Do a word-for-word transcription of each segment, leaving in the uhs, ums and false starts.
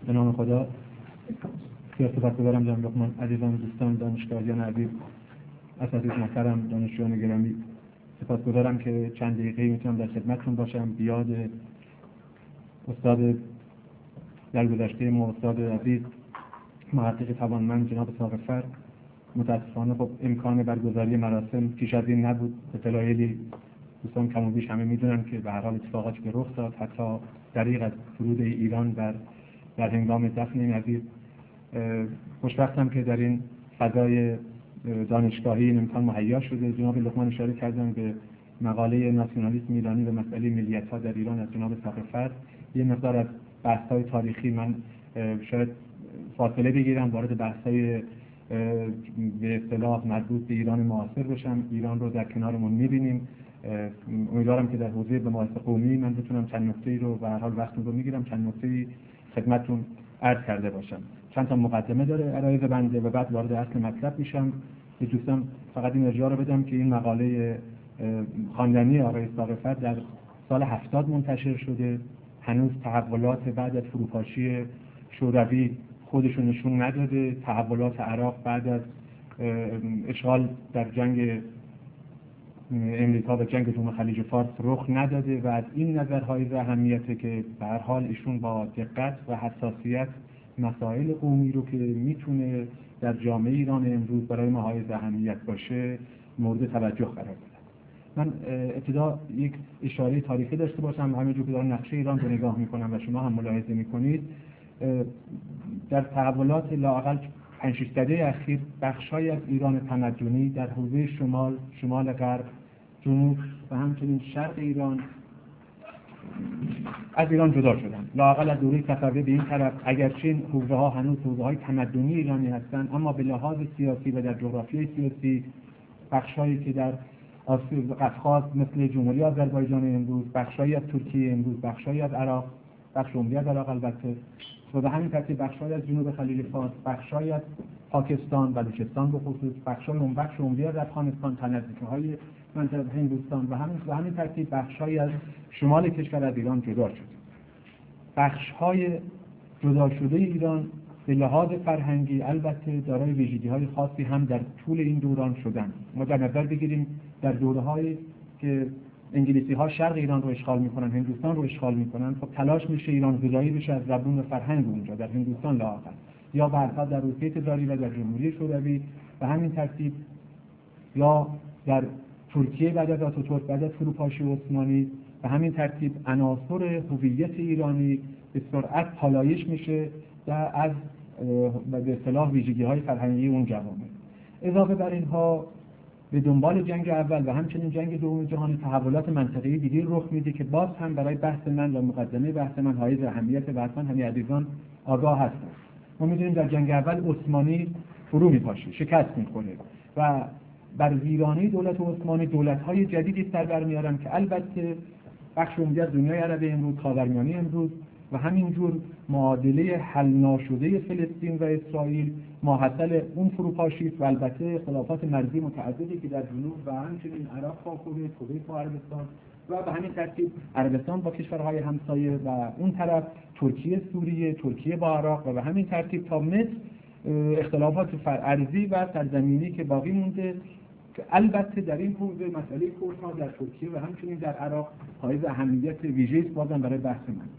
به نام خدا. سپاسگزارم جناب لقمان عزیزان، دوستان دانشگاهیان عزیز، اساتید محترم، دانشجویان گرامی. سپاسگزارم که چند دقیقه میتونم در خدمتتون باشم. بیاد استاد در گذشته ما، استاد عزیز محقق توانمند جناب ساقفر، متاسفانه خب امکان برگزاری مراسم پیش از این نبود. به دلایلی دوستان کم و بیش همه میدونن که به هر حال اتفاقاتی که رخ داد، حتی دریغ از فرود ایران در در هنگام دفن این عزیز. خوشبختم که در این فضای دانشگاهی این امکان مهیا شده. جناب لقمان اشاره کردن به مقاله ناسیونالیسم ایرانی و مسئله ملیت‌ها در ایران از جناب ساقفر. یه مقدار از بحث‌های تاریخی من شاید فاصله بگیرم، وارد بحث‌های به اصطلاح مربوط به ایران معاصر بشم. ایران رو در کنارمون می‌بینیم. امیدوارم که در حوزه به مباحث قومی من بتونم چند نکته‌ای رو به هر حال وقتتون رو می‌گیرم، چند نکته‌ای خدمتتون عرض کرده باشم. چند تا مقدمه داره عرایض بنده و بعد وارد اصل مطلب میشم. به دوستان فقط این ارجاع رو بدم که این مقاله خواندنی آقای ساقفر در سال هفتاد منتشر شده. هنوز تحولات بعد از فروپاشی شوروی خودشون نشون نداده. تحولات عراق بعد از اشغال در جنگ امریکا و جنگ جنوب خلیج فارس رخ نداده و از این نظرهای اهمیته که به هر حال ایشون با دقت و حساسیت مسائل قومی رو که میتونه در جامعه ایران امروز برای ما های اهمیت باشه مورد توجه قرار بدن. من ابتدا یک اشاره تاریخی داشته باشم. همینجور که دارم نقشه ایران رو نگاه میکنم و شما هم ملاحظه میکنید، در تحولات لااقل پنج شش دهه اخیر بخشای از ایران تمدنی در حوزه شمال، شمال غرب، جنوب و همچنین شرق ایران از ایران جدا شدن. لااقل از دوره صفوی به این طرف، اگرچه این حوزه ها هنوز حوزه های تمدنی ایرانی هستند، اما به لحاظ سیاسی و در جغرافیای سیاسی بخشایی که در قفقاز مثل جمهوری آذربایجان امروز، بخشایی از ترکیه امروز، بخشایی از عراق، بخش عمده از عراق البته، و به همین ترتیب بخشایی از جنوب خلیج فارس، بخشایی از پاکستان، بلوچستان به خصوص، بخشای اون بخش عمده از افغانستان، تنظیم‌های منطقه هندوستان و همین به همین ترتیب بخشایی از شمال کشور از ایران جدا شد. بخش‌های جدا شده ایران به لحاظ فرهنگی البته دارای ویژگی‌های خاصی هم در طول این دوران شدند. ما در نظر بگیریم در دوره‌هایی که انگلیسی‌ها شرق ایران رو اشغال می‌کنن، هندوستان رو اشغال می‌کنن، خب تلاش میشه ایران جدایی بشه از زبون و فرهنگ اونجا در هندوستان لااقل، یا بعدها در روسیه تزاری و در جمهوری شوروی و همین ترتیب، یا در ترکیه بعد از آتاتورک، بعد از فروپاشی عثمانی و همین ترتیب عناصر هویت ایرانی به سرعت پالایش میشه و از به اصطلاح ویژگی‌های فرهنگی اون جوامع. اضافه بر اینها به دنبال جنگ اول و همچنین جنگ دوم جهانی تحولات منطقه‌ای دیگه رخ میده که باز هم برای بحث من و مقدمه بحث من حائز اهمیت و حتما همه عزیزان آگاه هستند. ما می‌دونیم در جنگ اول عثمانی فرو میپاشه، شکست می‌خوره و بر ویرانی دولت عثمانی دولت‌های جدیدی سر برمیارن که البته بخش عمده از دنیای عرب امروز، خاورمیانه امروز و همینجور معادله حل ناشده فلسطین و اسرائیل ماحصل اون فروپاشی و البته اختلافات مرزی متعددی که در جنوب و همچنین عراق با کویت، کویت با عربستان و به همین ترتیب عربستان با کشورهای همسایه و اون طرف ترکیه، سوریه، ترکیه با عراق و به همین ترتیب تا مصر اختلافات فرعرضی و سرزمینی که باقی مونده که البته در این حوزه مسئله کردها در ترکیه و همچنین در عراق حائز اهمیت ویژه‌ای است بازم برای بحث من.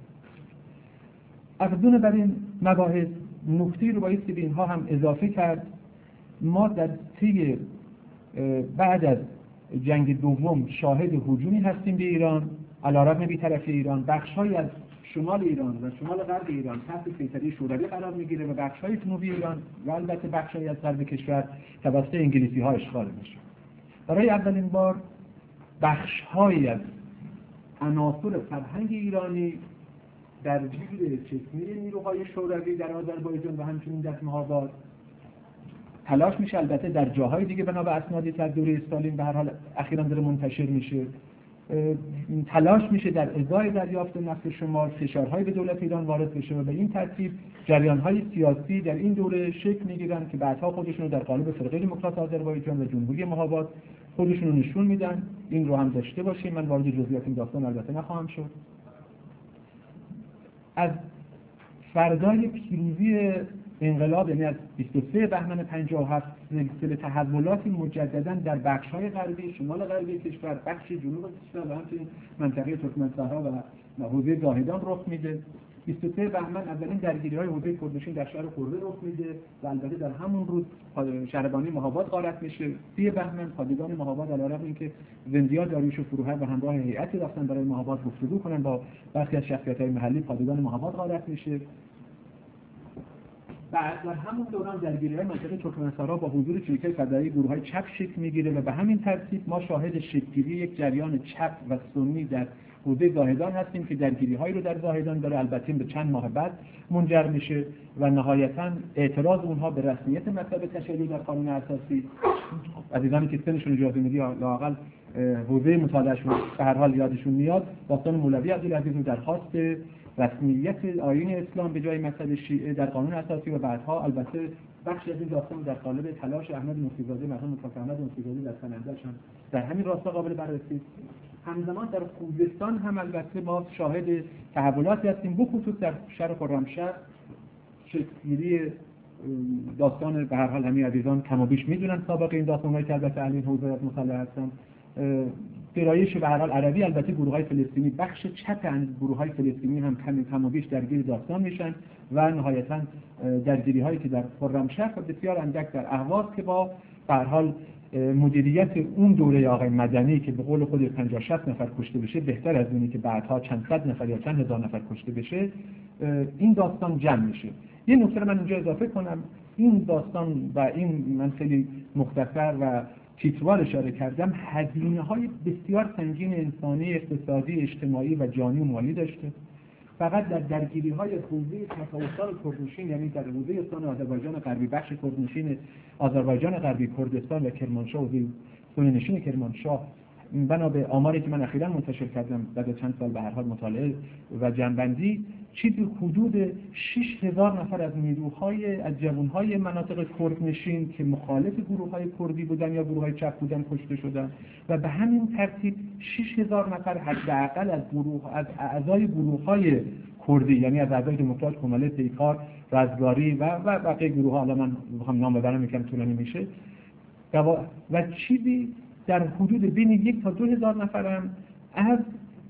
افزون بر این مباحث نکته‌ای رو بایستی به اینها هم اضافه کرد. ما در طی بعد از جنگ دوم شاهد هجومی هستیم به ایران علیرغم بی‌طرفی ایران. بخش‌هایی از شمال ایران و شمال غرب ایران تحت سیطره شوروی قرار می‌گیره و بخش‌های جنوبی ایران و البته بخش‌هایی از غرب کشور توسط انگلیسی‌ها اشغال میشه. برای اولین بار بخش‌هایی از عناصر فرهنگ ایرانی در زیر چشمه نیروهای شوروی در آذربایجان و همچنین در مهاباد تلاش میشه، البته در جاهای دیگه بنا به اسنادی که از دوره استالین به هر حال اخیراً داره منتشر میشه، تلاش میشه در ازای دریافت نفت شمال فشارهای به دولت ایران وارد بشه و به این ترتیب جریان‌های سیاسی در این دوره شکل میگیرن که بعدها خودشون رو در قالب فرقه دموکرات آذربایجان و جمهوری مهاباد خودشون رو نشون میدن. این رو هم داشته باشیم، من وارد جزئیات این داستان البته نخواهم شد. از فردای پیروزی انقلاب، یعنی از بیست و سه بهمن پنجاه و هفت سلسله تحولاتی مجددا در بخش‌های غربی، شمال غربی کشور، بخش جنوب کشور و همچنین منطقه ترکمن‌صحرا و حوزه زاهدان رخ میده. بیست و سه بهمن اولین درگیری‌های حوزه کردنشین در شهر خرده رخ میده و البته در همون روز شهربانی مهاباد غارت میشه. سی بهمن پادگان مهاباد علیرغم اینکه زندیا داریوش و فروهر و همراه هیئتی رفتن برای مهاباد گفتگو کنن با برخی از شخصیت‌های محلی، پادگان مهاباد غارت میشه. بعد در همون دوران درگیری‌های منطقه ترکمن‌صحرا با حضور چریک‌های فدایی گروه‌های چپ شکل میگیره و به همین ترتیب ما شاهد شکل‌گیری یک جریان چپ و سنی در حوزه زاهدان هستیم که درگیری‌هایی رو در زاهدان داره، البته به چند ماه بعد منجر میشه و نهایتاً اعتراض اونها به رسمیت مطلب تشیع در قانون اساسی. عزیزانی که سنشون اجازه میده لااقل حوزه مطالعهشون به هر حال یادشون میاد، داستان مولوی عبدالعزیز رو درخواست رسمیت آیین اسلام به جای مذهب شیعه در قانون اساسی و بعدها البته بخشی از این داستان در قالب تلاش احمد موسیزاده، مرحوم مصطفی احمد موسیزاده در سننده‌اش هم در همین راستا قابل بررسی. همزمان در خوزستان هم البته ما شاهد تحولاتی هستیم، بخصوص در شهر خرمشهر شکل‌گیری داستان به هر حال همین عزیزان کم و بیش میدونن سابقه این داستان‌هایی که البته علی حوزه مطالعه هستن. گرایش به هر حال عربی، البته گروه‌های فلسطینی، بخش چپ از گروه‌های فلسطینی هم کم کم و بیش درگیر داستان میشن و نهایتاً درگیری‌هایی که در خرمشهر و بسیار اندک در اهواز که با به هر حال مدیریت اون دوره آقای مدنی که به قول خود پنجاه شصت نفر کشته بشه بهتر از اونی که بعدها چند صد نفر یا چند هزار نفر کشته بشه، این داستان جمع میشه. یه نکته من اینجا اضافه کنم، این داستان و این من خیلی مختصر و تیتروار اشاره کردم، هزینه‌های بسیار سنگین انسانی، اقتصادی، اجتماعی و جانی و مالی داشته. فقط در درگیری‌های حوزه تساوسان کردنشین، یعنی در حوزه استان آذربایجان غربی، بخش کردنشین آذربایجان غربی، کردستان و کرمانشاه و سنی‌نشین کرمانشاه، بنا به آماری که من اخیراً منتشر کردم بعد چند سال به هر حال مطالعه و جنبندی، چیزی حدود شش هزار نفر از نیروهای از جوانهای مناطق کردنشین که مخالف گروه‌های کردی بودن یا گروه‌های چپ بودن کشته شدن و به همین ترتیب شش هزار نفر حداقل از گروه از اعضای گروه‌های کردی، یعنی از اعضای دموکرات، کماله، پیکار، رزگاری و و بقیه گروه‌ها، الان من می‌خوام نام ببرم یکم طولانی میشه، و چیزی در حدود بین یک تا دو هزار نفرم از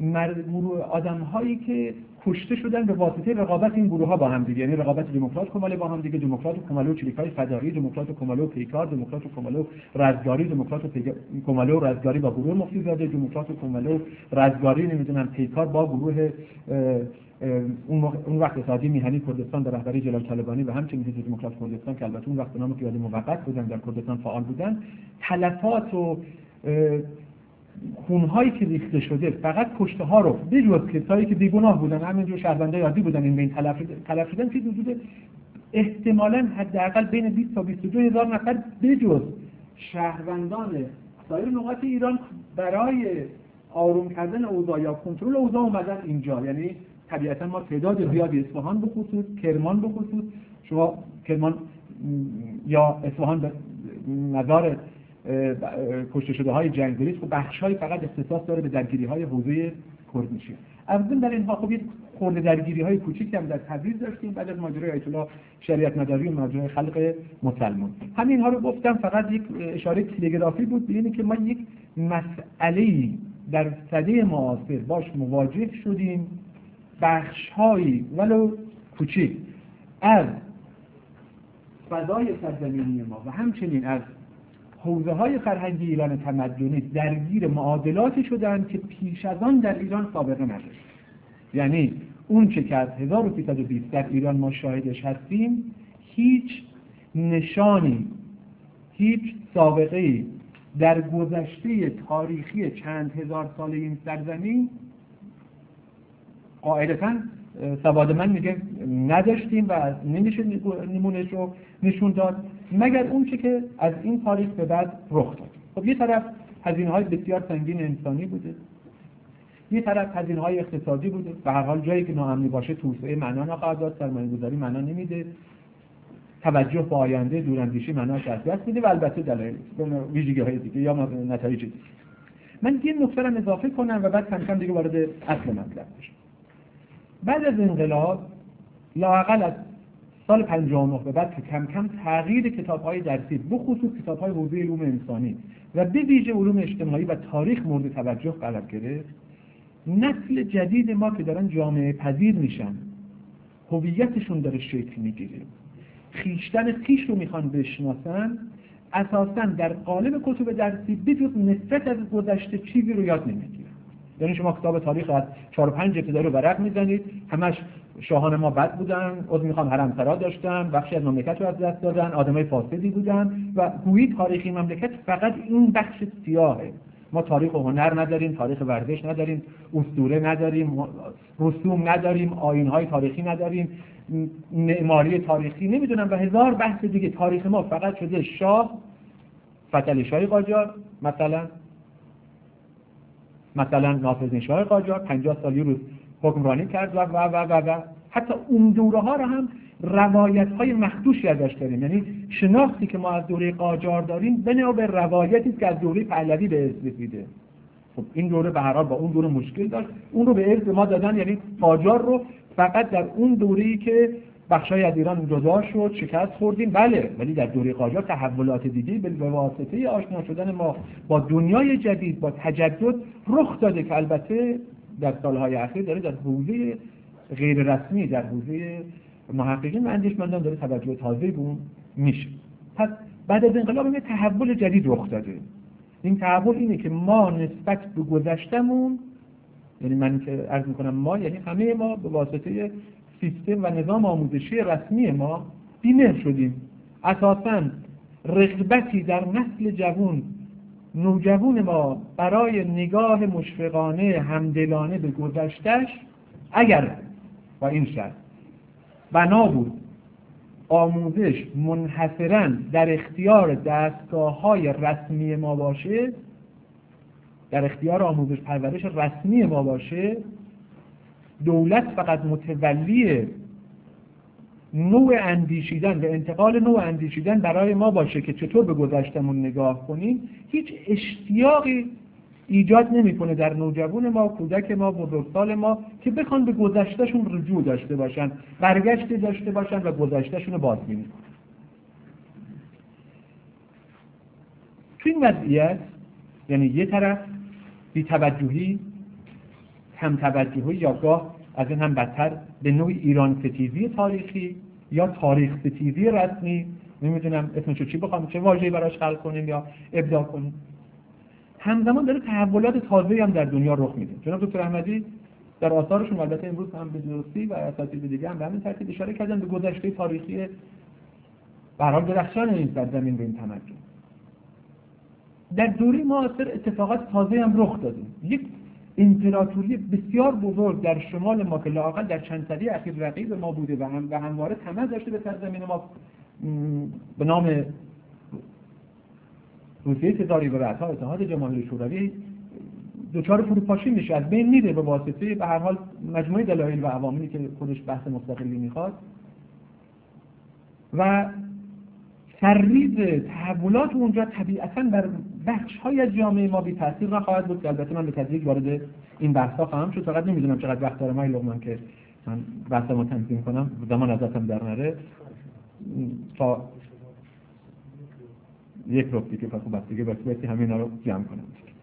آدم‌هایی که کشته شدن به واسطه رقابت این گروه‌ها با هم دیگه، یعنی رقابت دموکرات کماله با هم دیگه، دموکرات و کماله و چریک‌های فدایی، دموکرات و کماله و پیکار، دموکرات و کماله و رزگاری، دموکرات و کماله و رزگاری با گروه مفیزاده، دموکرات و کماله و رزگاری نمیدونم پیکار با گروه اون اون وقت اتحادیه میهنی کردستان در رهبری جلال طالبانی و همچنین حزب دموکرات کردستان که البته اون وقت به نام قیادی موقت بودن در کردستان فعال بودن، تلفات و خونهایی که ریخته شده، فقط کشته ها رو بجز کسایی که بیگناه بودن، همینجور شهروندای عادی بودن، این بین تلف تلف شدن که حدود احتمالاً حداقل بین بیست تا بیست و دو هزار نفر بجز شهروندان سایر نقاط ایران برای آروم کردن اوضاع یا کنترل اوضاع اومدن اینجا. یعنی طبیعتاً ما تعداد زیادی اصفهان به خصوص، کرمان به خصوص، شما کرمان یا اصفهان به مدار کشته شده های جنگجویی و بخش‌های فقط اختصاص داره به درگیری‌های حوزه کردنشین. از ضمن در اینها خب یک خورده درگیری‌های کوچیکی هم در تبریز داشتیم بعد از ماجرای آیت الله شریعت مداری و ماجرای خلق مسلمان. همین ها رو گفتم فقط یک اشاره تلگرافی بود به اینکه ما یک مسئله‌ای در سده معاصر باش مواجه شدیم، بخش‌هایی ولو کوچیک از فضای سرزمینی ما و همچنین از حوزه‌های فرهنگی ایران تمدنی درگیر معادلاتی شدند که پیش از آن در ایران سابقه نداشت. یعنی اون چه که از هزار و سیصد و بیست در ایران ما شاهدش هستیم، هیچ نشانی، هیچ سابقه‌ای در گذشته تاریخی چند هزار سال این سرزمین قاعدتاً سواد من میگه نداشتیم و نمیشه نمونهش رو نشون داد مگر اون چه که از این تاریخ به بعد رخ داد. خب یه طرف هزینه‌های بسیار سنگین انسانی بوده، یه طرف هزینه‌های اقتصادی بوده. به هر حال جایی که ناامنی باشه توسعه معنا نخواهد داد، سرمایه‌گذاری معنا نمیده، توجه به آینده، دوراندیشی معناش از دست میده و البته دلایل ویژگی‌های دیگه یا نتایج دیگه. من یه نکته رو اضافه کنم و بعد کم کم دیگه وارد اصل مطلب بشم. بعد از انقلاب لااقل از سال پنجاه و نه به بعد که کم کم تغییر کتاب‌های درسی بخصوص کتاب‌های حوزه علوم انسانی و به ویژه علوم اجتماعی و تاریخ مورد توجه قرار گرفت، نسل جدید ما که دارن جامعه پذیر میشن، هویتشون داره شکل میگیره، خیشتن خیش رو میخوان بشناسن، اساساً در قالب کتب درسی بجز نسبت از گذشته چیزی رو یاد نمیگیرن. یعنی شما کتاب تاریخ از چهار و پنج ابتدایی رو ورق میزنید، همش شاهان ما بد بودن، عذر میخوام حرمسرا داشتن، بخشی از مملکت رو از دست دادن، آدمای فاسدی بودن و گویی تاریخی مملکت فقط این بخش سیاهه. ما تاریخ و هنر نداریم، تاریخ ورزش نداریم، اسطوره نداریم، رسوم نداریم، آیین‌های تاریخی نداریم، معماری تاریخی نمیدونم و هزار بحث دیگه. تاریخ ما فقط شده شاه، فتحعلی شاه قاجار مثلا مثلا ناصرالدین شاه قاجار پنجاه سال یه روز حکمرانی کرد و و و و و حتی اون دوره ها رو هم روایت های مخدوشی ازش داریم. یعنی شناختی که ما از دوره قاجار داریم بنا به روایتی که از دوره پهلوی به ارث رسیده. خب این دوره به هر حال با اون دوره مشکل داشت، اون رو به ارث ما دادن. یعنی قاجار رو فقط در اون دوره‌ای که بخشای از ایران جدا شد شکست خوردیم، بله، ولی در دوره قاجار تحولات دیگه به واسطه آشنا شدن ما با دنیای جدید، با تجدد رخ داده که البته در سالهای اخیر داره در حوزه غیر رسمی، در حوزه محققین و اندیشمندان داره توجه تازه‌ای به اون میشه. پس بعد از انقلاب یه تحول جدید رخ داده. این تحول اینه که ما نسبت به گذشتمون، یعنی من که عرض میکنم ما یعنی همه ما به واسطه سیستم و نظام آموزشی رسمی ما بی‌مهر شدیم. اساساً رغبتی در نسل جوان، نوجوان ما برای نگاه مشفقانه همدلانه به گذشته‌اش اگر با این شرط بنا بود آموزش منحصراً در اختیار دستگاه‌های رسمی ما باشه، در اختیار آموزش پرورش رسمی ما باشه، دولت فقط متولی نوع اندیشیدن و انتقال نوع اندیشیدن برای ما باشه که چطور به گذشتمون نگاه کنیم، هیچ اشتیاقی ایجاد نمیکنه در نوجوان ما، کودک ما، بزرگسال ما که بخوان به گذشتهشون رجوع داشته باشن، برگشت داشته باشن و گذشتهشون رو بازبینی کنن. تو این وضعیت یعنی یه طرف بی توجهی، هم توجهی یا گاه از این هم بدتر به نوعی ایران ستیزی تاریخی یا تاریخ ستیزی رسمی، نمیدونم اسمشو چی بخوام، چه واژه‌ای براش خلق کنیم یا ابداع کنیم، همزمان داره تحولات تازه‌ای هم در دنیا رخ میده. جناب دکتر احمدی در آثارشون البته امروز هم به درستی و اساتید دیگه هم به همین ترتیب اشاره کردن به گذشته تاریخی به هر حال درخشان این سرزمین به این تمدن. در دوره معاصر اتفاقات تازه هم رخ داده. یک امپراتوری بسیار بزرگ در شمال ما که لااقل در چند سده اخیر رقیب ما بوده و هم و همواره طمع داشته به سرزمین ما به نام روسیه تزاری و رأسا اتحاد جماهیر شوروی دچار فروپاشی میشه، از بین میره به واسطه به هر حال مجموعه دلایل و عواملی که خودش بحث مستقلی میخواد و سرریز تحولات اونجا طبیعتاً بر بخش‌های از جامعه ما بی تاثیر نخواهد بود که البته من به تدریج وارد این بحث‌ها خواهم شد. فقط نمیدونم چقدر وقت دارم ای لقمان که من بحثمو تنظیم کنم، زمان ازتم در نره تا یک ربطی که پس بس دیگه بس همینا رو جمع کنم.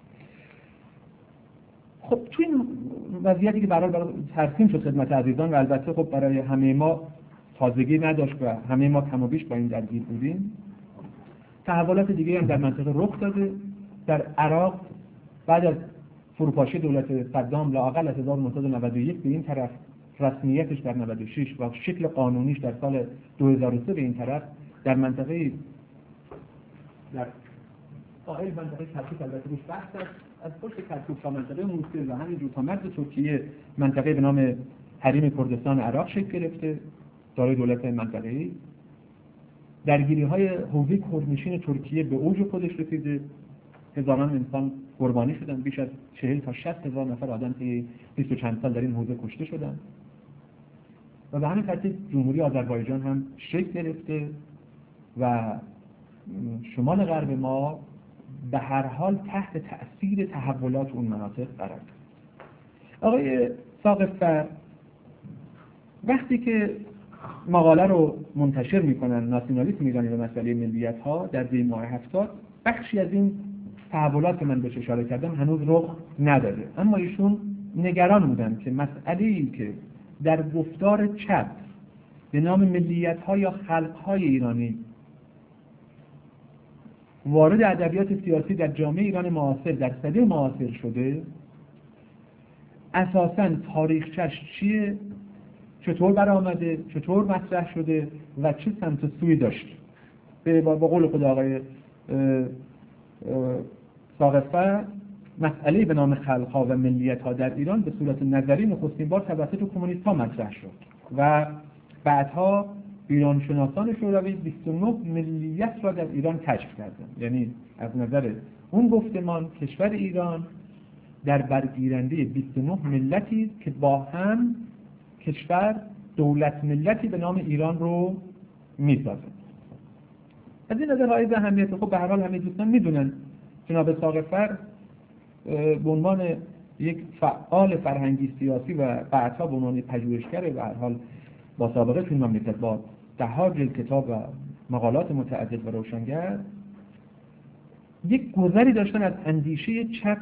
خب تو این وضعیتی که برای برای ترسیم شد خدمت عزیزان و البته خب برای همه ما تازگی نداشت و همه ما کم و بیش با این درگیر بودیم، تحولات دیگه هم در منطقه رخ داده. در عراق بعد از فروپاشی دولت صدام لااقل از هزار و نهصد و نود و یک به این طرف، رسمیتش در نود و شش و شکل قانونیش در سال دو هزار و سه به این طرف، در منطقه در ساحل منطقه کرکوک البته روش بحث است، از پشت کرکوک تا منطقه موصل و همینجور تا مرز ترکیه منطقه به نام حریم کردستان عراق شکل گرفته، دارای دولت منطقه‌ای. درگیری‌های حوزه کردنشین ترکیه به اوج خودش رسیده، هزاران انسان قربانی شدن، بیش از چهل تا شصت هزار نفر آدم طی بیست و چند سال در این حوزه کشته شدن و به همین ترتیب جمهوری آذربایجان هم شکل گرفته و شمال غرب ما به هر حال تحت تأثیر تحولات اون مناطق قرار دارد. آقای ثاقب فر وقتی که مقاله رو منتشر میکنن ناسیونالیسم ایرانی و مسئله ملیت ها در دهه ماه هفتاد، بخشی از این تحولات که من بهش اشاره کردم هنوز رخ نداده، اما ایشون نگران بودن که مسئله‌ای که در گفتار چپ به نام ملیت ها یا خلق های ایرانی وارد ادبیات سیاسی در جامعه ایران معاصر در سده معاصر شده، اساساً تاریخچش چیه، چطور برآمده، چطور مطرح شده و چه سمت و سوی داشت. به قول خود آقای ثاقب‌فر، مسئله به نام خلق‌ها و ملیت‌ها در ایران به صورت نظری نخستین بار توسط کمونیست‌ها مطرح شد و بعدها ایران شناسان شوروی بیست و نه ملیت را در ایران کشف کردند. یعنی از نظر اون گفتمان کشور ایران در برگیرنده بیست و نه ملتی که با هم کشور دولت ملتی به نام ایران رو می‌سازند. از این نظر حائز اهمیت. خب به هر حال همه دوستان میدونن جناب ثاقب‌فر به عنوان یک فعال فرهنگی سیاسی و بعدها به عنوان پژوهشگر به هر حال با سابقه توی مملکت با ده جلد کتاب و مقالات متعدد و روشنگر، یک گذری داشتن از اندیشه چپ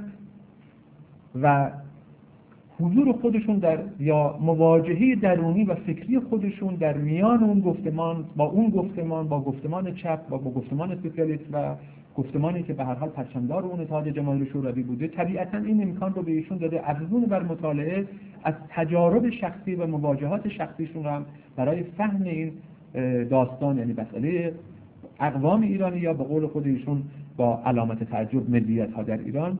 و حضور خودشون در یا مواجهه درونی و فکری خودشون در میان اون گفتمان با اون گفتمان با گفتمان چپ با, با گفتمان سوسیالیست و گفتمانی که به هر حال پرچمدار اون اتحاد جماهیر شوروی بوده، طبیعتاً این امکان رو به ایشون داده افزون بر مطالعه از تجارب شخصی و مواجهات شخصیشون هم برای فهم این داستان، یعنی مسئله اقوام ایرانی یا به قول خود ایشون با علامت تعجب ملیت ها در ایران،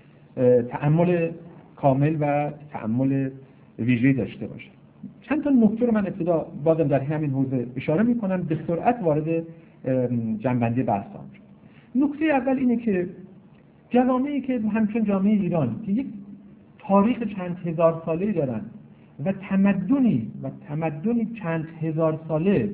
تأمل کامل و تأمل ویژه‌ای داشته باشه. چند تا نکته رو من ابتدا بازم در همین حوزه اشاره می‌کنم، به سرعت وارد جنبندی بحثام شد. نکته اول اینه که جوامعی که همچون جامعه ایران که یک تاریخ چند هزار ساله‌ای دارن و تمدنی و تمدنی چند هزار ساله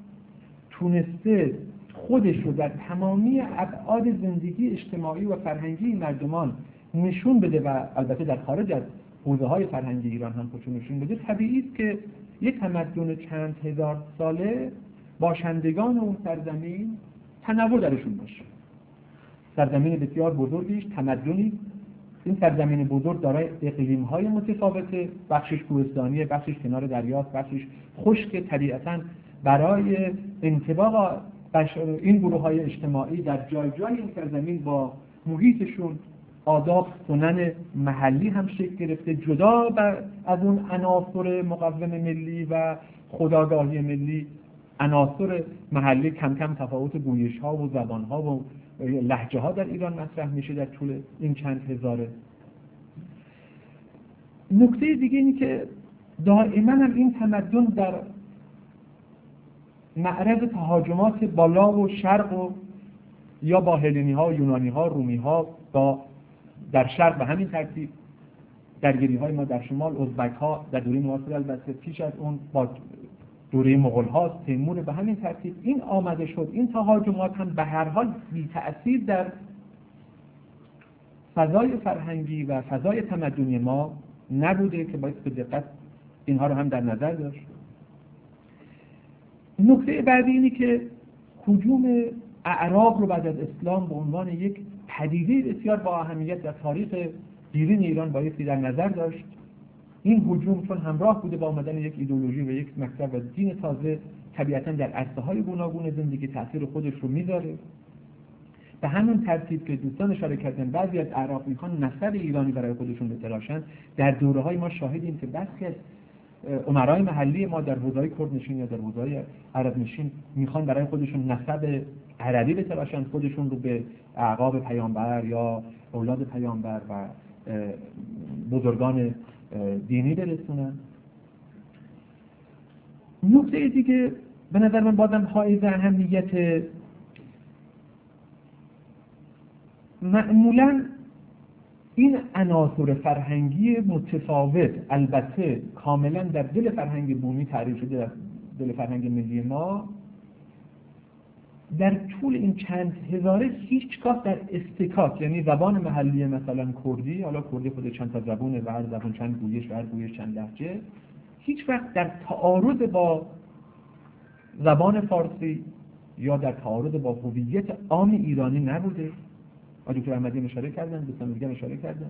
تونسته خودش رو در تمامی ابعاد زندگی اجتماعی و فرهنگی مردمان نشون بده و البته در خارج از حوزه‌های فرهنگی ایران هم خودشون نشون بده، طبیعی است که یک تمدن چند هزار ساله باشندگان اون سرزمین تنوع درشون باشه. سرزمین بسیار بزرگیش تمدنی، این سرزمین بزرگ دارای اقلیم‌های متفاوته، بخشش کوهستانیه، بخشش کنار دریاست، بخشش خشک. طبیعتاً برای انطباق این گروه‌های اجتماعی در جای جای این سرزمین با محیطشون آداب سنن محلی هم شکل گرفته، جدا از اون عناصر مقوم ملی و خودآگاهی ملی. عناصر محلی کم کم تفاوت گویش‌ها و زبان‌ها و لهجه‌ها در ایران مطرح میشه در طول این چند هزاره. نکته دیگه اینه که دائما هم این تمدن در معرض تهاجمات بالا و شرق و یا با هلنی‌ها، یونانی‌ها، رومی‌ها، با در شرق به همین ترتیب درگیری‌های ما در شمال، ازبک‌ها در دوره معاصر البته، پیش از اون با دوره مغول‌ها، تیمور به همین ترتیب این آمده شد. این تهاجمات هم به هر حال بی تأثیر در فضای فرهنگی و فضای تمدنی ما نبوده که باید به دقت اینها رو هم در نظر داشت. نکته بعدی اینه که هجوم اعراب رو بعد از اسلام به عنوان یک پدیده بسیار با اهمیت در تاریخ دیرین ایران بایستی در نظر داشت. این هجوم چون همراه بوده با آمدن یک ایدئولوژی و یک مکتب و دین تازه، طبیعتاً در عرصه‌های گوناگون زندگی تأثیر خودش رو میذاره. به همون ترتیب که دوستان اشاره کردن بعضی از اعراب میخوان نسب ایرانی برای خودشون بتراشن، در دوره‌های ما شاهدیم که برخی از امرای محلی ما در حوزه‌های کردنشین یا در حوزه‌های عربنشین میخوان برای خودشون نسب عربی بتراشن، خودشون رو به اعقاب پیامبر یا اولاد پیامبر و بزرگان دینی برسونن. نکته دیگه به نظر من بازم حائز اهمیت، معمولاً این عناصر فرهنگی متفاوت البته کاملاً در دل فرهنگ بومی تعریف شده، در دل فرهنگ ملی ما در طول این چند هزاره هیچگاه در استکاک، یعنی زبان محلی مثلا کردی، حالا کردی خود چند تا زبونه و هر زبان چند گویش و هر گویش چند لهجه، هیچ وقت در تعارض با زبان فارسی یا در تعارض با هویت عام ایرانی نبوده. آقای دکتر احمدی اشاره کردن، دوستان دیگه اشاره کردن.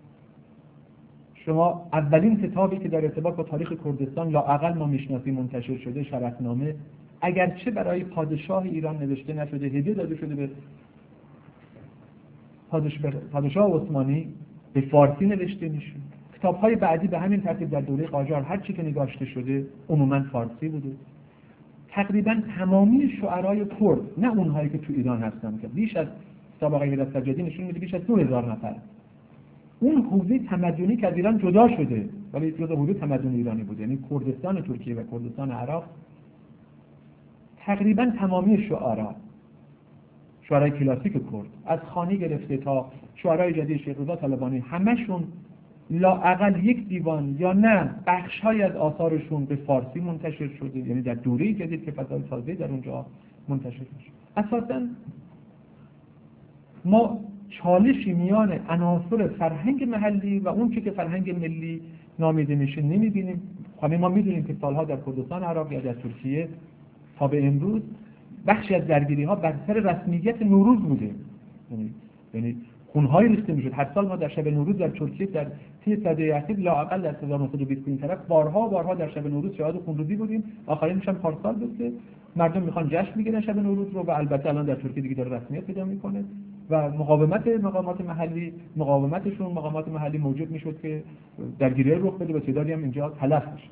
شما اولین کتابی که در ارتباط با تاریخ کردستان لااقل ما میشناسیم منتشر شده، شرفنامه، اگرچه برای پادشاه ایران نوشته نشده، هدیه داده شده به پادشاه عثمانی، به فارسی نوشته میشه. کتاب‌های بعدی به همین ترتیب در دوره قاجار هر چی که نگاشته شده عموماً فارسی بوده. تقریباً تمامی شعرای کرد، نه اونهایی که تو ایران هستن، که بیش از کتاب آقای میرزا سجادی نشون میده بیش از دو هزار نفر اون حوزه تمدنی که از ایران جدا شده ولی جزء حوزه تمدنی ایرانی بود، یعنی کردستان ترکیه و کردستان عراق، تقریباً تمامی شعرا، شعرای کلاسیک کرد از خانی گرفته تا شعرای جدید شیخ رضا طالبانی، همشون لااقل یک دیوان یا نه بخش‌های از آثارشون به فارسی منتشر شده، یعنی در دوره جدید که فضای تازه در اونجا منتشر شده. اساساً ما چالشی میان عناصر فرهنگ محلی و اون چیزی که فرهنگ ملی نامیده میشه نمی‌بینیم. همه ما می‌دونیم که سالها در کردستان عراق یا در ترکیه تا به امروز بخشی از درگیری‌ها بر سر رسمیت نوروز بوده، یعنی یعنی خون‌های ریخته میشد. هر سال ما در شب نوروز در ترکیه در طی سده اخیر لااقل در هزار و نهصد و بیست این طرف بارها بارها در شب نوروز شاهد خونریزی بودیم. آخرین میشن پارسال بود که مردم میخوان جشن بگیرن شب نوروز رو و البته الان در ترکیه دیگه داره رسمیت پیدا میکنه و مقاومت مقامات محلی مقاومتشون مقامات محلی موجب میشد که درگیری رخ بده و تعدادی هم اینجا تلف بشه.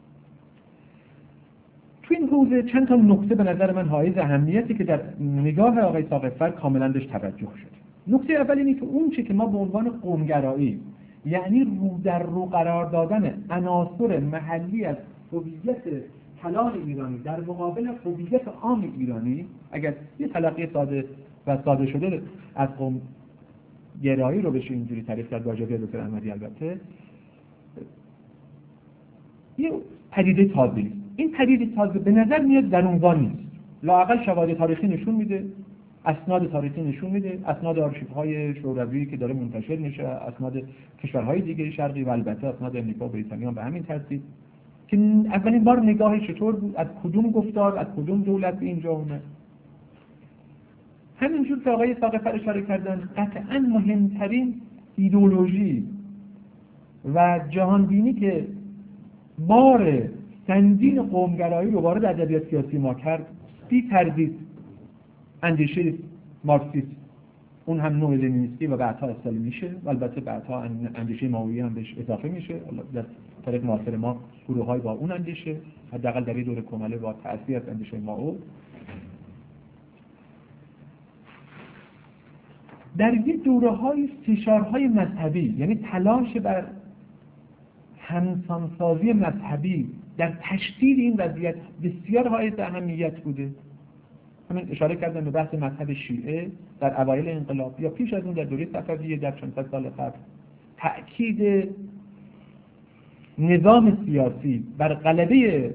تو این حوزه چند تا نکته به نظر من حائز اهمیتی که در نگاه آقای ثاقب‌فر کاملا بهش توجه شد. نکته اول اینه که اون چیزی که ما به عنوان قومگرایی، یعنی رو در رو قرار دادن عناصر محلی از هویت کلان ایرانی در مقابل هویت عام ایرانی، اگر یه تلقی ساده و ساده شده از قوم گرایی رو بشه اینجوری تعریف کرد با جواب دکتر احمدی، البته یه پدیده تازه. این پدیده تازه به نظر میاد در اونجا نیست. لااقل شواهد تاریخی نشون میده، اسناد تاریخی نشون میده، اسناد آرشیوهای شوروی که داره منتشر میشه، اسناد کشورهای دیگه شرقی و البته اسناد امریکا و بریتانیا به همین ترتیب که اولین بار نگاه چطور بود، از کدوم گفتار، از کدوم دولت به اینجا اومد. همینجور که آقای ثاقب‌فر اشاره کردن، قطعاً مهمترین ایدئولوژی و جهانبینی که بار سنگین قومگرایی رو وارد ادبیات سیاسی ما کرد، بی تردید اندیشه مارکسیسم، اون هم نوع لنینیستی و بعدها استالینی میشه و البته بعدها اندیشه مائویی هم بهش اضافه میشه. در تاریخ معاصر ما گروه‌های با اون اندیشه، حداقل در این دوره کماله با تأثیر از اندیشه مائو، در یک دوره‌های استشارهای مذهبی، یعنی تلاش بر همسانسازی مذهبی در تشدید این وضعیت بسیار حائز اهمیت بوده. همین اشاره کردم به بحث مذهب شیعه در اوایل انقلاب یا پیش از اون در دوره صفویه در چند سال قبل، تأکید نظام سیاسی بر غلبه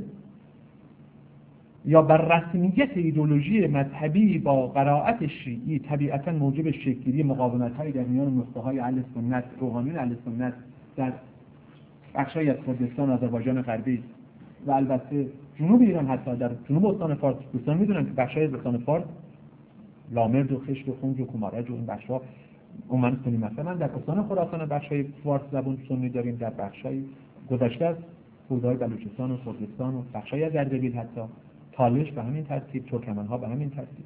یا بر رسمیت ایدئولوژی مذهبی با قرائت شیعی طبیعتاً موجب شکل‌گیری مقاومت‌های در میان نخبه‌های اهل سنت، روحانیون اهل سنت در بخش‌هایی از کردستان و آذربایجان غربی و البته جنوب ایران، حتی در جنوب استان فارس. دوستان میدونن که بخش‌های استان فارس، لامرد و خشت و خنج و کومارج و این بخش‌ها عموماً سنی، مثلا در استان خراسان بخش‌های فارس زبان سنی داریم، در بخش‌های گذشته از حوزه‌های بلوچستان و کردستان و بخش‌های از اردبیل حتی تالش به همین ترتیب، ترکمن‌ها به همین ترتیب.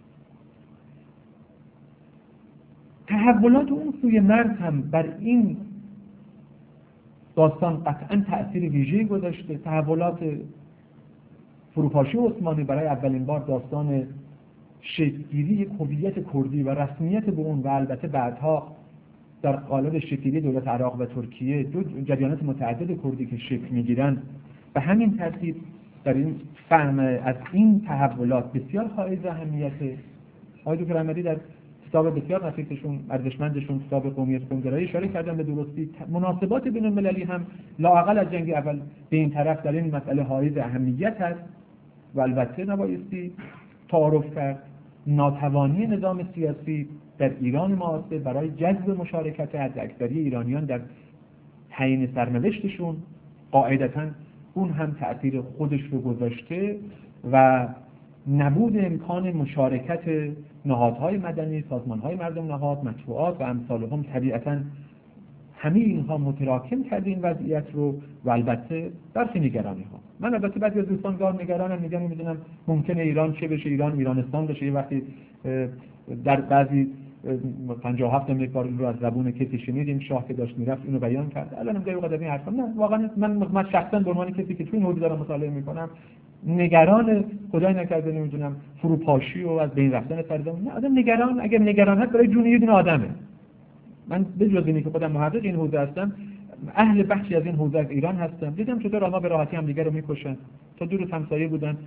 تحولات اون سوی مرز هم بر این داستان قطعاً تأثیر ویژه‌ای گذاشته. تحولات فروپاشی عثمانی برای اولین بار داستان شکل‌گیری هویت کردی و رسمیت به اون و البته بعدها در قالب شکل‌گیری دولت عراق و ترکیه دو جریانات متعدد کردی که شکل می‌گیرن، به همین ترتیب در این فهم از این تحولات بسیار حائز اهمیته. آقای دکتر احمدی در کتاب بسیار نفیسشون ارزشمندشون کتاب قومیت قومگرایی اشاره کردن به درستی مناسبات بین المللی هم لااقل از جنگ اول به این طرف در این مسئله حائز اهمیت هست و البته نبایستی تعارف کرد ناتوانی نظام سیاسی در ایران معاصر برای جذب مشارکت حداکثری ایرانیان در تعیین سرنوشتشون قاعدتاً اون هم تأثیر خودش رو گذاشته و نبود امکان مشارکت نهادهای مدنی، سازمانهای مردم نهاد، مطبوعات و امثالهم طبیعتاً همه اینها متراکم کرده این وضعیت رو و البته برخی نگرانی ها. من البته بعضی از دوستان گار نگرانم، میگن میدونم ممکنه ایران چه بشه، ایران ایرانستان بشه. یه وقتی در بعضی پنجاه و هفت یک بار رو از زبون کسی شنیدیم، شاه که داشت میرفت اینو بیان کرد. الانم دیگه وقت این حرفا نه، واقعا من من شخصا به عنوان کسی که توی این حوزه دارم مطالعه میکنم نگران خدای نکرده نمیدونم فروپاشی و از بین رفتن سرزمین نه. آدم نگران اگر نگران هست برای جون یه دونه آدمه. من به جز اینکه که خودم محقق این حوزه هستم، اهل بخشی از این حوزه از ایران هستم، دیدم چطور آنها به راحتی هم دیگه رو میکشن. تا دور همسایه بودن،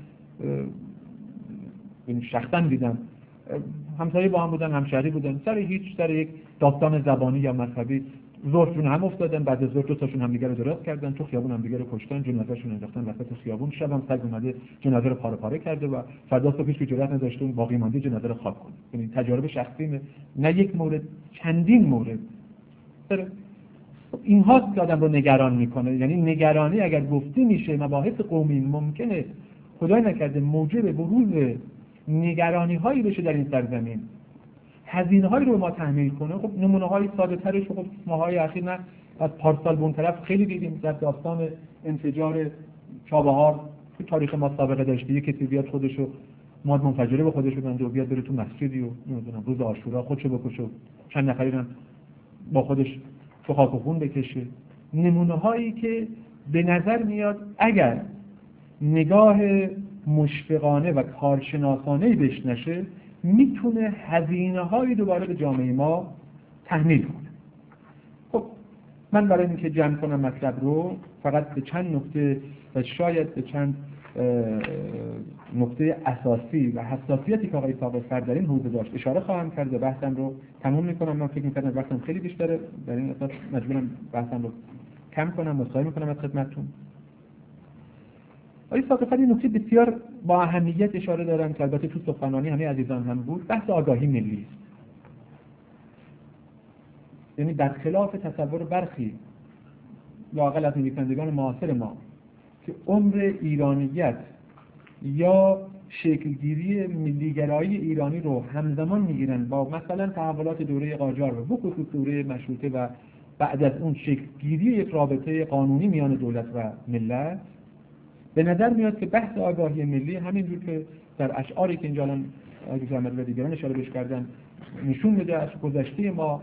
این شخصا دیدم همسایه با هم بودن، همشهری بودن، سر هیچ سر یک داستان زبانی یا مذهبی ظهر جون هم افتادن، بعد از ظهر دو تاشون هم دیگه رو درست کردن، تو خیابون هم دیگه رو کشتن، جنازه‌شون انداختن وسط خیابون، شب هم سگ اومده جنازه رو پاره پاره کرده و فردا صبح هیچ جرئت نداشته اون باقی مانده جنازه رو خاک کنه. یعنی تجارب شخصی نه یک مورد، چندین مورد. اینها که آدم رو نگران میکنه. یعنی نگرانی اگر گفته میشه مباحث قومی ممکنه خدای نکرده موجب بروز نگرانی هایی بشه در این سرزمین، هزینه هایی رو ما تحمیل کنه. خب نمونه های ساده ترش خب ماهای اخیر نه از پارسال به اون طرف خیلی دیدیم، در داستان انفجار چابهار تو تاریخ ما سابقه داشته، یه کسی بیاد خودشو ماد منفجره به خودش بنده و بیاد بره تو مسجدی و نمیدونم روز عاشورا خودشو بکشه، چند نفری هم با خودش تو خاک و خون بکشه. نمونه هایی که به نظر میاد اگر نگاه مشفقانه و کارشناسانه‌ای بهش نشه میتونه هزینه هایی دوباره به جامعه ما تحمیل کنه. خب من برای اینکه جمع کنم مطلب رو فقط به چند نکته و شاید به چند نکته اساسی و حساسیتی که آقای طاقتفر در این حوزه داشت اشاره خواهم کرد و بحثم رو تموم میکنم. من فکر می‌کردم وقتم خیلی بیشتره، در این اساس مجبورم بحثم رو کم کنم، مصاحبه میکنم از خدمتتون. آقای طاقتفر این نکته بسیار با اهمیت اشاره دارن که البته تو سخنرانی همه عزیزان هم بود، بحث آگاهی ملی است. یعنی در خلاف تصور برخی لااقل از نویسندگان معاصر ما که عمر ایرانیت یا شکلگیری ملیگرایی ایرانی رو همزمان میگیرن با مثلا تحولات دوره قاجار و بخصوص دوره مشروطه و بعد از اون شکلگیری یک رابطه قانونی میان دولت و ملت، به نظر میاد که بحث آگاهی ملی همینجور که در اشعاری که اینجا الان آقای جمعیت و دیگران اشاره بهش کردن نشون میده از گذشته ما،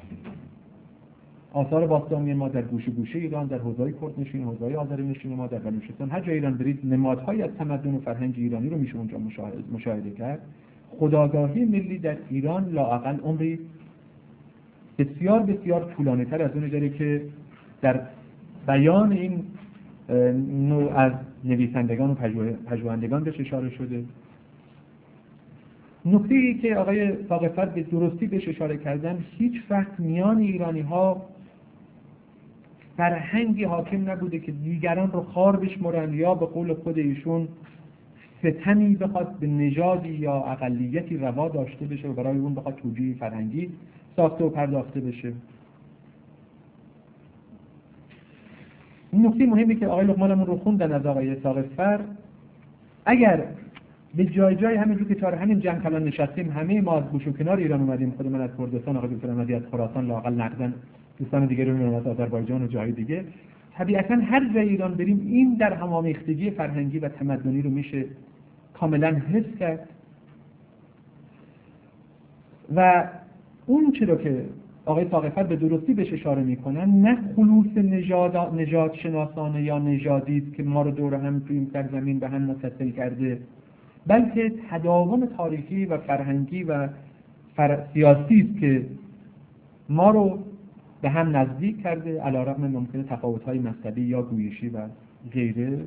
آثار باستانی ما در گوشه گوشه ایران، در حوزه‌های کردنشین، حوزه‌های آذرنشین ما، در بلوچستان، هر جای ایران برید نمادهایی از تمدن و فرهنگ ایرانی رو میشه اونجا مشاهده کرد. خودآگاهی ملی در ایران لااقل عمری بسیار بسیار طولانی‌تر از اونی داره که در بیان این نوع از نویسندگان و پژوهندگان بهش اشاره شده. نکته‌ای که آقای طاقتفر به درستی بهش اشاره کردن، هیچ وقت میان ایرانی‌ها فرهنگی حاکم نبوده که دیگران رو خار بشمرن یا به قول خود ایشون فتنی بخواد به نژادی یا اقلیتی روا داشته بشه و برای اون بخواد توجیه فرهنگی ساخته و پرداخته بشه. این نکته مهمی که آقای لقمانمون رو خوندن از آقای طاقتفر، اگر به جای جای همینجور که چهار همین جمع کلان نشستیم همه ما از گوش و کنار ایران اومدیم، خود من از کردستان، آقای دکتر احمدی از خراسان، لااقل نقدن دوستان دیگه رو می‌بینم از آذربایجان و جای دیگه، طبیعتاً هر جای ایران بریم این در همامیختگی فرهنگی و تمدنی رو میشه کاملا حس کرد. و اون چرا که آقای طاقتفر به درستی بهش اشاره میکنن، نه خلوص نژاد نژاد شناسانه یا نژادی که ما رو دور هم توی این سرزمین به هم متصل کرده، بلکه تداوم تاریخی و فرهنگی و فر... سیاسی است که ما رو به هم نزدیک کرده، علیرغم ممکنه تفاوت‌های مذهبی یا گویشی و غیره.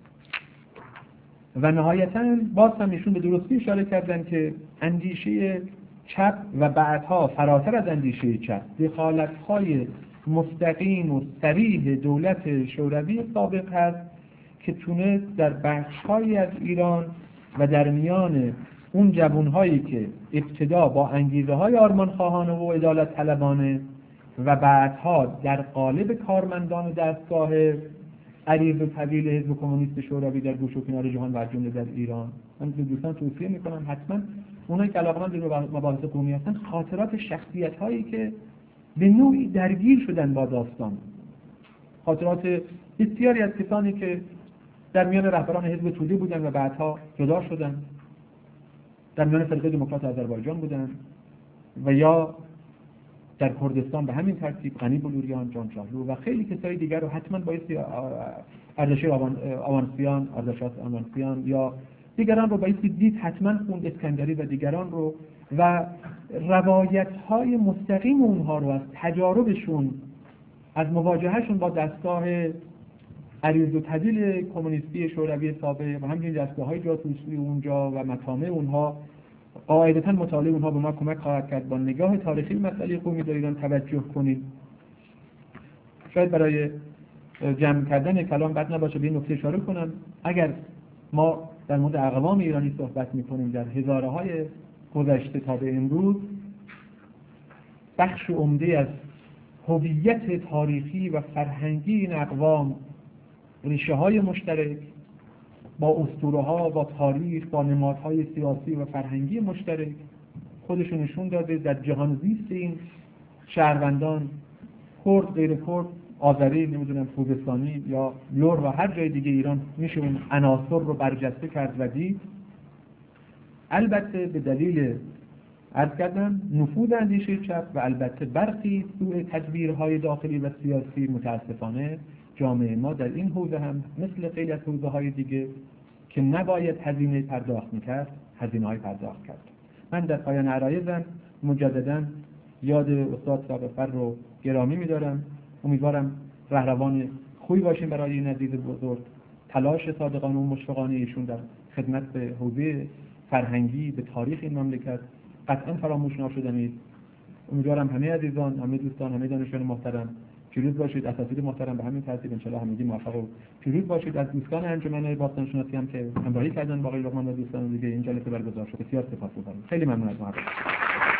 و نهایتاً باز هم ایشون به درستی اشاره کردن که اندیشه چپ و بعدها فراتر از اندیشه چپ دخالت‌های مستقیم و صریح دولت شوروی سابق هست که تونست در بخش‌هایی از ایران و در میان اون جوان‌هایی که ابتدا با انگیزه‌های آرمانخواهانه و عدالت طلبانه و بعدها در قالب کارمندان دستگاه عریض و طویل حزب کمونیست شوروی در گوش و کنار جهان و از جمله در ایران. من به دوستان توصیه میکنم حتما اونایی که علاقه‌مند به مباحث قومی هستن خاطرات شخصیت هایی که به نوعی درگیر شدن با داستان، خاطرات بسیاری از کسانی که در میان رهبران حزب توده بودن و بعدها جدا شدن، در میان فرقه دموکرات آذربایجان بودن و یا در کردستان به همین ترتیب غنی بلوریان، جان جالو و خیلی کسای دیگر رو حتما بایستی اردشیر آوانسیان، اردشیر آوانسیان یا دیگران رو بایستی دید، حتما خوند، اسکندری و دیگران رو و روایت‌های مستقیم اونها رو از تجاربشون، از مواجههشون با دستگاه عریض و طویل کمونیستی شوروی سابق و همچنین دستگاه‌های جاسوسی اونجا و مطامع اونها، قاعدتاً مطالعه اونها به ما کمک خواهد کرد با نگاه تاریخی مسئله قومی در ایران توجه کنید. شاید برای جمع کردن کلام بد نباشه به این نکته اشاره کنم، اگر ما در مورد اقوام ایرانی صحبت می‌کنیم در هزاره‌های گذشته تا به امروز، بخش عمده از هویت تاریخی و فرهنگی این اقوام ریشه‌های مشترک با اسطوره‌ها، با تاریخ، با نمادهای سیاسی و فرهنگی مشترک خودشون نشون داده. در جهان زیست این شهروندان، کرد، غیر کرد، آذری، نمیدونم خوزستانی یا لور و هر جای دیگه ایران میشه اون عناصر رو برجسته کرد و دید. البته به دلیل عرض کردم نفوذ اندیشه چپ و البته برخی سوء تدبیرهای داخلی و سیاسی، متاسفانه جامعه ما در این حوزه هم مثل خیلی از حوزه‌های دیگه که نباید هزینه پرداخت میکرد، هزینه‌های پرداخت کرد. من در پایان عرایضم مجدداً یاد استاد سابق‌فر رو گرامی می‌دارم. امیدوارم رهروان خوبی باشیم برای این عزیز بزرگ. تلاش صادقانه و مشفقانه ایشون در خدمت به حوزه فرهنگی، به تاریخ این مملکت قطعاً فراموش نشدنی. امیدوارم همه عزیزان، همه دوستان، همه دانشجویان محترم پیروز باشید. اساتید محترم به همین ترتیب ان شاءالله همگی موفق و پیروز باشید. از دوستان انجمن باستانشناسی هم که همراهی کردن با آقای لقمان و دوستان دیگه این جلسه برگزار شد بسیار سپاسگزارم. خیلی ممنون از محبت.